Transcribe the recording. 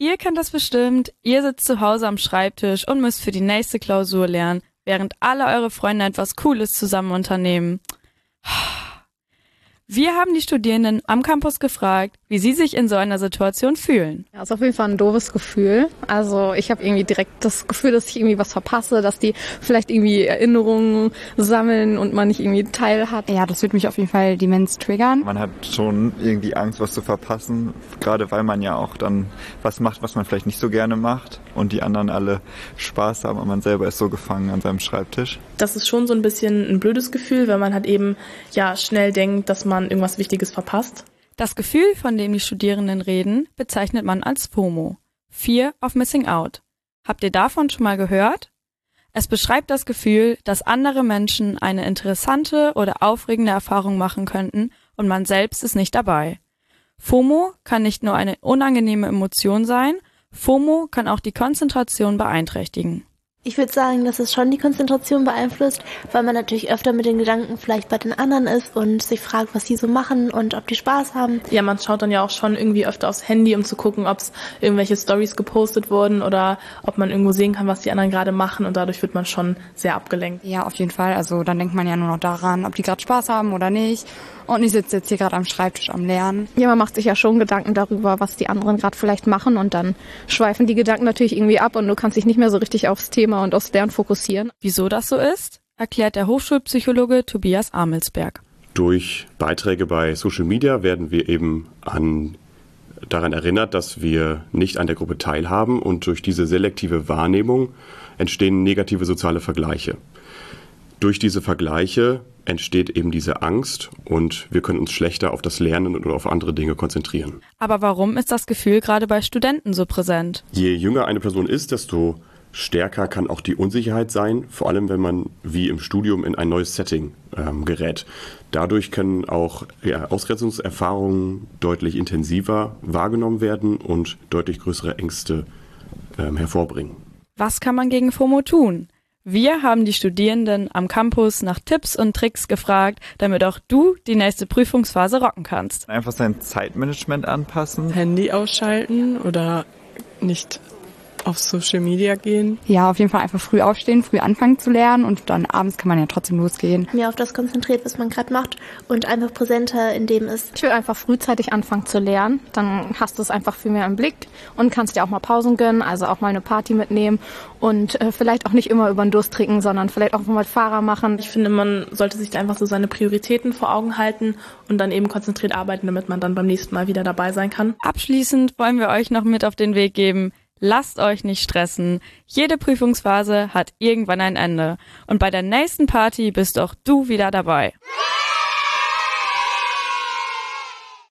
Ihr kennt das bestimmt, ihr sitzt zu Hause am Schreibtisch und müsst für die nächste Klausur lernen, während alle eure Freunde etwas Cooles zusammen unternehmen. Wir haben die Studierenden am Campus gefragt, wie sie sich in so einer Situation fühlen. Ja, ist auf jeden Fall ein doofes Gefühl. Also ich habe irgendwie direkt das Gefühl, dass ich irgendwie was verpasse, dass die vielleicht irgendwie Erinnerungen sammeln und man nicht irgendwie Teil hat. Ja, das wird mich auf jeden Fall immens triggern. Man hat schon irgendwie Angst, was zu verpassen, gerade weil man ja auch dann was macht, was man vielleicht nicht so gerne macht und die anderen alle Spaß haben und man selber ist so gefangen an seinem Schreibtisch. Das ist schon so ein bisschen ein blödes Gefühl, weil man halt eben ja schnell denkt, dass man irgendwas Wichtiges verpasst. Das Gefühl, von dem die Studierenden reden, bezeichnet man als FOMO, Fear of Missing Out. Habt ihr davon schon mal gehört? Es beschreibt das Gefühl, dass andere Menschen eine interessante oder aufregende Erfahrung machen könnten und man selbst ist nicht dabei. FOMO kann nicht nur eine unangenehme Emotion sein, FOMO kann auch die Konzentration beeinträchtigen. Ich würde sagen, dass es schon die Konzentration beeinflusst, weil man natürlich öfter mit den Gedanken vielleicht bei den anderen ist und sich fragt, was die so machen und ob die Spaß haben. Ja, man schaut dann ja auch schon irgendwie öfter aufs Handy, um zu gucken, ob es irgendwelche Stories gepostet wurden oder ob man irgendwo sehen kann, was die anderen gerade machen und dadurch wird man schon sehr abgelenkt. Ja, auf jeden Fall. Also dann denkt man ja nur noch daran, ob die gerade Spaß haben oder nicht. Und ich sitze jetzt hier gerade am Schreibtisch am Lernen. Ja, man macht sich ja schon Gedanken darüber, was die anderen gerade vielleicht machen und dann schweifen die Gedanken natürlich irgendwie ab und du kannst dich nicht mehr so richtig aufs Thema und aufs Lernen fokussieren. Wieso das so ist, erklärt der Hochschulpsychologe Tobias Amelsberg. Durch Beiträge bei Social Media werden wir eben daran erinnert, dass wir nicht an der Gruppe teilhaben und durch diese selektive Wahrnehmung entstehen negative soziale Vergleiche. Durch diese Vergleiche entsteht eben diese Angst und wir können uns schlechter auf das Lernen oder auf andere Dinge konzentrieren. Aber warum ist das Gefühl gerade bei Studenten so präsent? Je jünger eine Person ist, desto stärker kann auch die Unsicherheit sein, vor allem wenn man wie im Studium in ein neues Setting gerät. Dadurch können auch Ausgrenzungserfahrungen deutlich intensiver wahrgenommen werden und deutlich größere Ängste hervorbringen. Was kann man gegen FOMO tun? Wir haben die Studierenden am Campus nach Tipps und Tricks gefragt, damit auch du die nächste Prüfungsphase rocken kannst. Einfach sein Zeitmanagement anpassen. Handy ausschalten oder nicht auf Social Media gehen. Ja, auf jeden Fall einfach früh aufstehen, früh anfangen zu lernen und dann abends kann man ja trotzdem losgehen. Mehr auf das konzentriert, was man gerade macht und einfach präsenter in dem ist. Ich will einfach frühzeitig anfangen zu lernen, dann hast du es einfach viel mehr im Blick und kannst dir auch mal Pausen gönnen, also auch mal eine Party mitnehmen und vielleicht auch nicht immer über den Durst trinken, sondern vielleicht auch mal Fahrer machen. Ich finde, man sollte sich da einfach so seine Prioritäten vor Augen halten und dann eben konzentriert arbeiten, damit man dann beim nächsten Mal wieder dabei sein kann. Abschließend wollen wir euch noch mit auf den Weg geben: Lasst euch nicht stressen. Jede Prüfungsphase hat irgendwann ein Ende. Und bei der nächsten Party bist auch du wieder dabei.